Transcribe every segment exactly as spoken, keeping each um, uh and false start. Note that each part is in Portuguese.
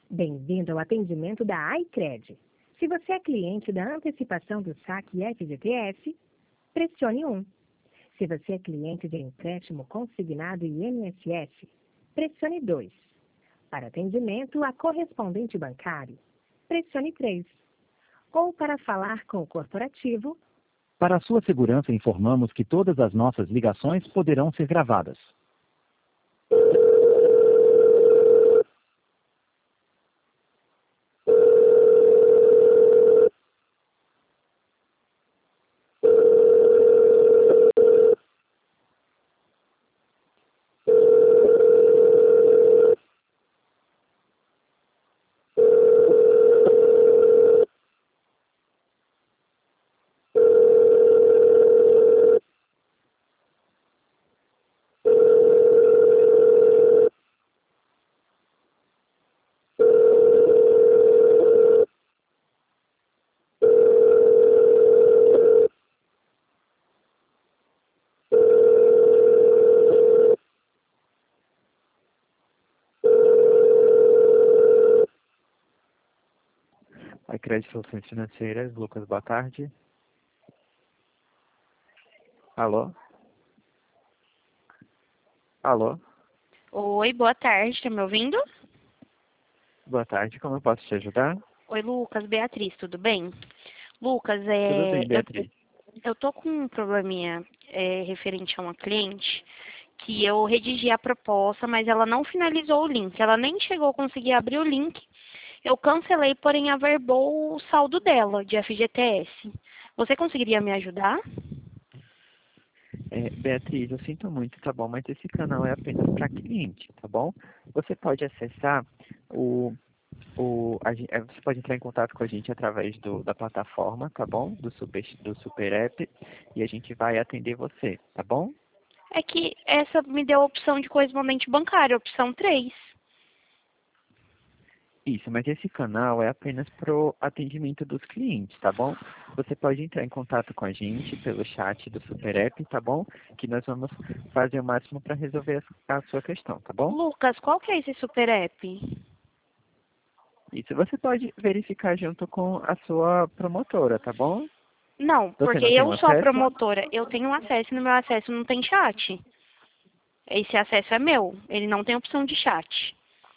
Bem-vindo ao atendimento da iCred. Se você é cliente da antecipação do saque F G T S, pressione um. Se você é cliente de empréstimo consignado e I N S S, pressione dois. Para atendimento a correspondente bancário, pressione três. Ou para falar com o corporativo. Para a sua segurança, informamos que todas as nossas ligações poderão ser gravadas. iCred Soluções Financeiras, Lucas, boa tarde. Alô? Alô? Oi, boa tarde, tá me ouvindo? Boa tarde, como eu posso te ajudar? Oi, Lucas, Beatriz, tudo bem? Lucas, Tudo é, bem, eu, Beatriz. eu tô com um probleminha é, referente a uma cliente que eu redigi a proposta, mas ela não finalizou o link, ela nem chegou a conseguir abrir o link. Eu cancelei, porém averbou o saldo dela de F G T S. Você conseguiria me ajudar? É, Beatriz, eu sinto muito, tá bom? Mas esse canal é apenas para cliente, tá bom? Você pode acessar o... o a, gen- é, você pode entrar em contato com a gente através do, da plataforma, tá bom? Do Super, do Super App, e a gente vai atender você, tá bom? É que essa me deu a opção de correspondente bancário, opção três. Isso, mas esse canal é apenas para o atendimento dos clientes, tá bom? Você pode entrar em contato com a gente pelo chat do Super App, tá bom? Que nós vamos fazer o máximo para resolver a, a sua questão, tá bom? Lucas, qual que é esse super app? Isso você pode verificar junto com a sua promotora, tá bom? Não, Você porque não tem eu um sou a acesso? promotora, eu tenho acesso e no meu acesso não tem chat. Esse acesso é meu, ele não tem opção de chat.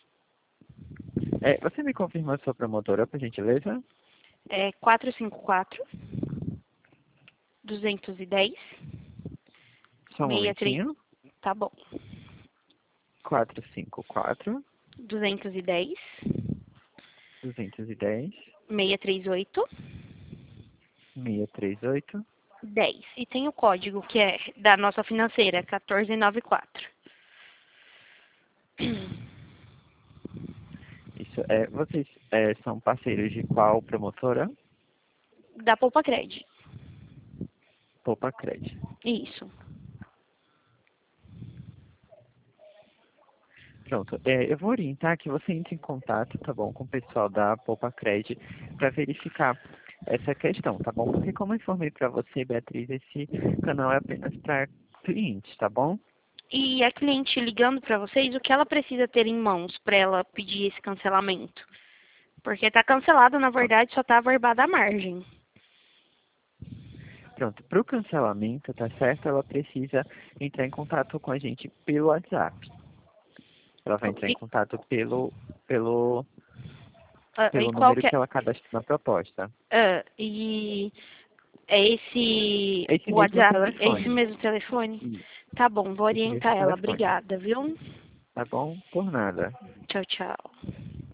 É, você me confirma a sua promotora, por gentileza? É quatro cinco quatro, duzentos e dez, Só um sessenta e três, momentinho. tá bom. quatro cinco quatro, duzentos e dez, duzentos e dez, seiscentos e trinta e oito, seiscentos e trinta e oito. dez. E tem o código que é da nossa financeira, quatorze noventa e quatro. Isso, é, vocês é, são parceiros de qual promotora? Da Poupa Cred. Poupa Cred. Isso. Pronto, é, eu vou orientar que você entre em contato, tá bom, com o pessoal da Poupa Cred para verificar essa questão, tá bom? Porque como eu informei para você, Beatriz, esse canal é apenas para clientes, tá bom? E a cliente ligando para vocês, o que ela precisa ter em mãos para ela pedir esse cancelamento? Porque está cancelado, na verdade, só está averbada a margem. Pronto, para o cancelamento, tá certo? Ela precisa entrar em contato com a gente pelo WhatsApp. Ela vai entrar em E, contato pelo, pelo, ah, e pelo qual número que é? que ela cadastrou na proposta. ah, e é esse Esse mesmo WhatsApp, é esse telefone. mesmo telefone? Isso, Tá bom, vou esse mesmo orientar ela. telefone. Obrigada, viu? Tá bom? Por nada. Tchau, tchau.